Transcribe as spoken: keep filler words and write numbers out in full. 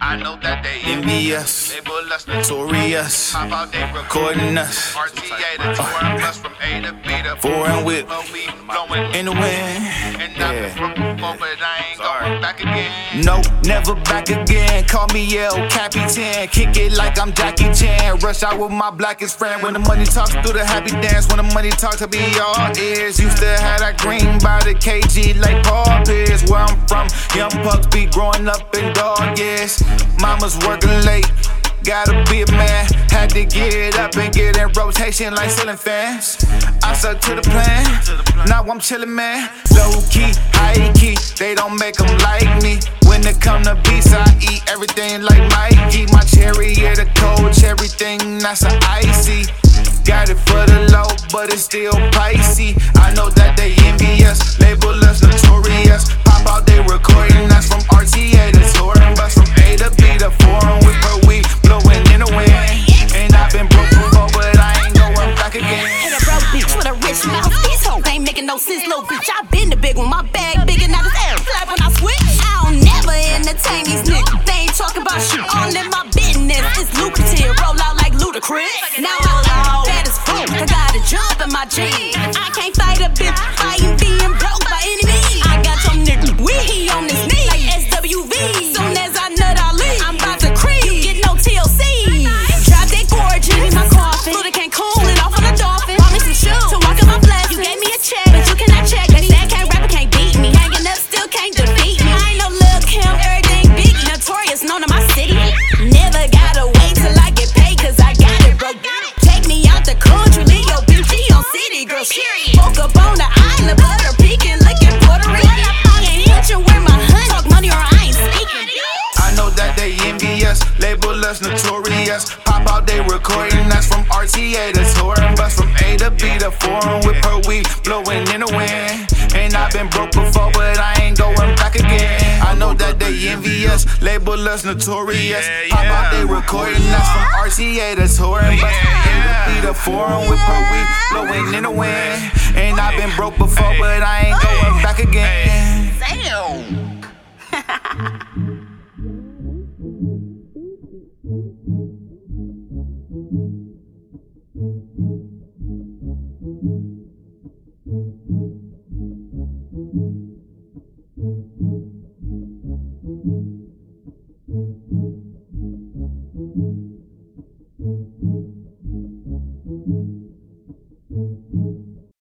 I know that they envy us, label us notorious, pop out they recording us. R T A to touring us from A to B to foreign whip, we blowing in the wind. And Yeah. nothing from before, but I ain't going back again. No, never back again. Call me El Capitan. Kick it like I'm Jackie Chan. Rush out with my blackest friend. When the money talks, do the happy dance. When the money talks, I be all ears. Used to have that green by the K G like Paul Pierce. Where I'm from, young pucks be growing up in dog years. Mama's working late, gotta be a man. Had to get up and get in rotation like ceiling fans. I stuck to the plan, now I'm chillin', man. Low key, high key, they don't make them like me. When it come to beats, I eat everything like Mikey. My cherry, yeah, the coach, everything that's a icy. Got it for the low, but it's still pricey. I know that they envy us, label us notorious. Pop out, they recording us from R T A to touring bus, from A to B to foreign with per week, blowing in the wind. And I've been broke before, but I ain't going back again. Hit a broke bitch with a rich mouth. These hoes ain't making no sense, little bitch. I been the big one, my bag big and now this air flat when I switch. I don't never entertain these niggas. They ain't talking about shit, all in my business. It's lucrative, roll out like Ludacris. Now I'm bad as fuck, I gotta jump in my jeans. I can't fight a bitch, I ain't being broke by any means. I got your nigga weak, he on his knee like S W V. Soon as I nut, I leave. I'm about to creep, you get no T L C. Drop that gorgeous in my coffin, Buddha can't cool it off on a dolphin. Bought me some shoes to walk in my blessing. You gave me a check, but you cannot check. They said can't rap, but can't beat me. Hanging up, still can't defeat me. I ain't no Lil' Kim, everything big, notorious, known in my city. Never gotta wait till I get paid, cause I got it, bro. Take me out the country, leave your bitch on city, girl. Woke up on the island, butter peeking, looking Puerto Rican. Ain't hitching where my honey, talk money or I ain't speaking. I know that they envy us, label us notorious. Pop out, they recording us from R T A to touring bus, from A to B to foreign with per week, blowing in the wind. And I've been broke before, but I ain't going back again. I know that they envy us, label us notorious. Pop out, they recording us from R T A to touring bus, from A to B to foreign with per week, blowing in the wind. And I've been broke before, but I ain't going back again.